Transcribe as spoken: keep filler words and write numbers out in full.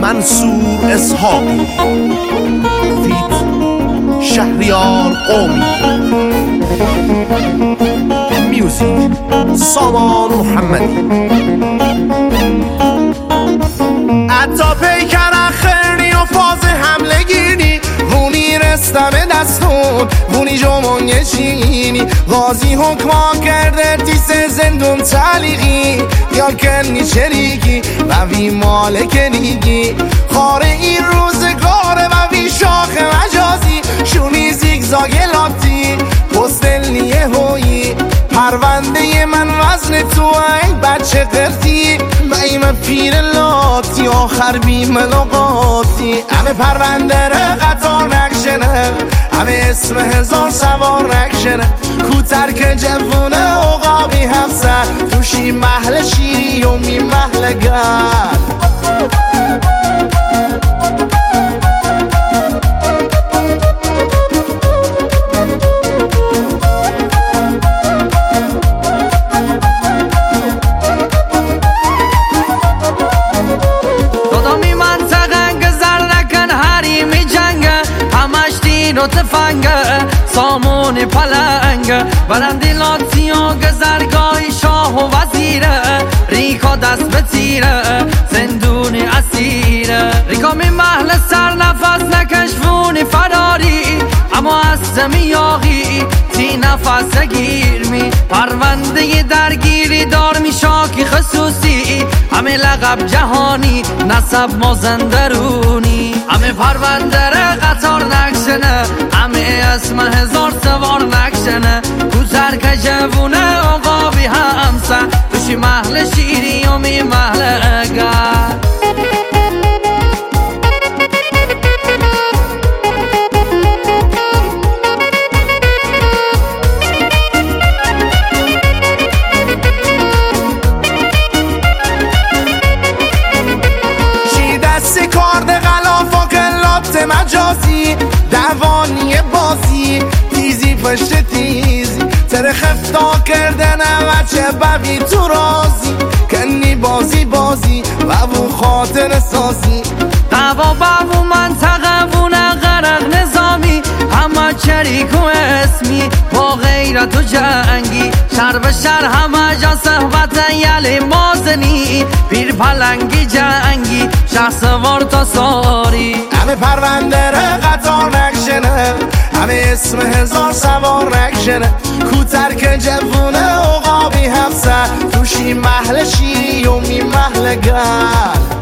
منصور اسحاقی فیت شهریار قومی میوزیک سامان محمدی حتی پیکر خیرنی و فاز حمله گیرنی وونی رستم دستون وونی جمعه چینی غازی حکما کرده تیس زندون تلیقی یا کنی چریکی و وی مالک نیگی خاره این روزگاره و وی شاخ مجازی شونی زیگزاگ لاتی پستل نیه هویی پرونده من وزن تو ای بچه قرتی بیم پیر لاتی آخر بی ملاقاتی همه پرونده ره قطار نکشنه همه اسم هزار سوار نکشنه کوتر که جوونه عقابی همسر توشی محل شیری و می محل گر و تفنگه سامون پلنگه برندی لاتی و گذرگاهی شاه و وزیره ریکا دست به تیره زندون اسیره ریکا می محل سر نفس نکشفونی فراری اما از زمیاغی تی نفس گیر می پرونده درگیری دار می شاکی خصوصی همه لقب جهانی نسب مازندرونی همه پرونده ره قطار نکشنه همه اسم هزار سوار نکشنه کوتر که جوونه عقابی همسن توشی محل شیری و می محل اگر مجازی دوانی بازی تیزی پشت تیزی تر خفتا کردن وچه ببی تو رازی کنی بازی بازی و او خاطر سازی دوا بابو منطقه بونه غرق نظامی همه چریک و اسمی با غیرت و جنگی شر به شر همه جا صحبت یلی مازنی پیر پلنگی جنگی شخص وار تا ساری همه پرونده ره قطار نکشنه همه اسم هزار سوار نکشنه کوتر که جوونه عقابی همسر توشی محل شیری و می محل گر